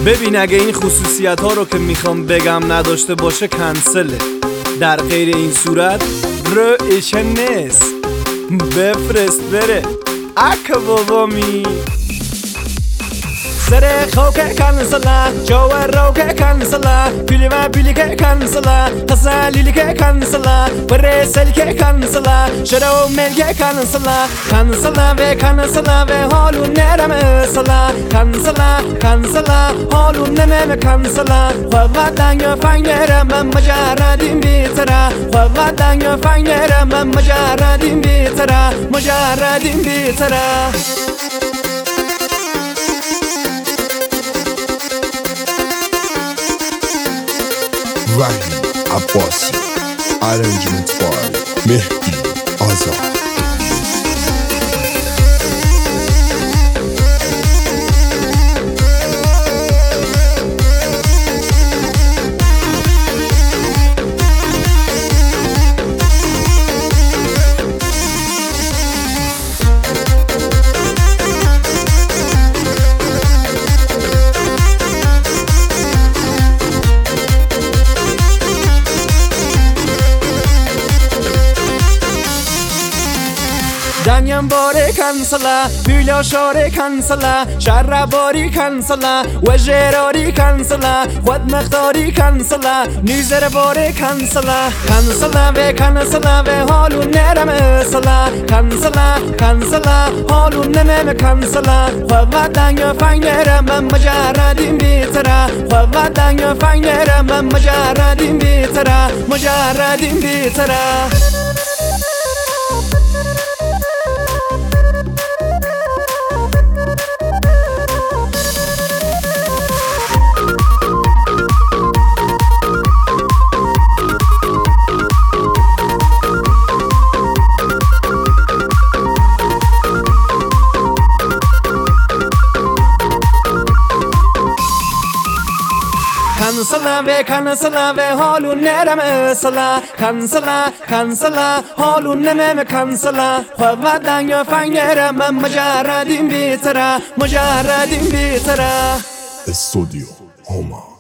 ببین اگه این خصوصیت ها رو که میخوام بگم نداشته باشه کنسله. در غیر این صورت ایشه نیست. بفرست بره اکا بابامی سره خوکه کنسلا جوه روکه کنسلا پیلی و پیلی که کنسلا تسلیلی که کنسلا بره سلی که کنسلا شرو مل که کنسلا و کنسلا و حالو نرم سلا کنسلا حالو نمه کنسلا خواه دنگ فنگرم مجردیم بیتره خواه دنگ فنگرم مجردیم بیتره Rahim Abbasi, arrangement by Mehdi Azar. دنیم باره کنسلا پیلا شاره کنسلا شر باری کنسلا و جراری کنسلا خود مختاری کنسلا نیزر باره کنسلا و کنسلا و حالو نرم سلا کنسلا حالو نمه کنسلا خواه دنگ فنگرم مجردیم بیتره خواه دنگ فنگرم مجردیم بیتره کنسلا و حالو نرم سلا کنسلا حالو نمه کنسلا خواه دنگ فنگرم مجردیم بیتره Estudio Homa.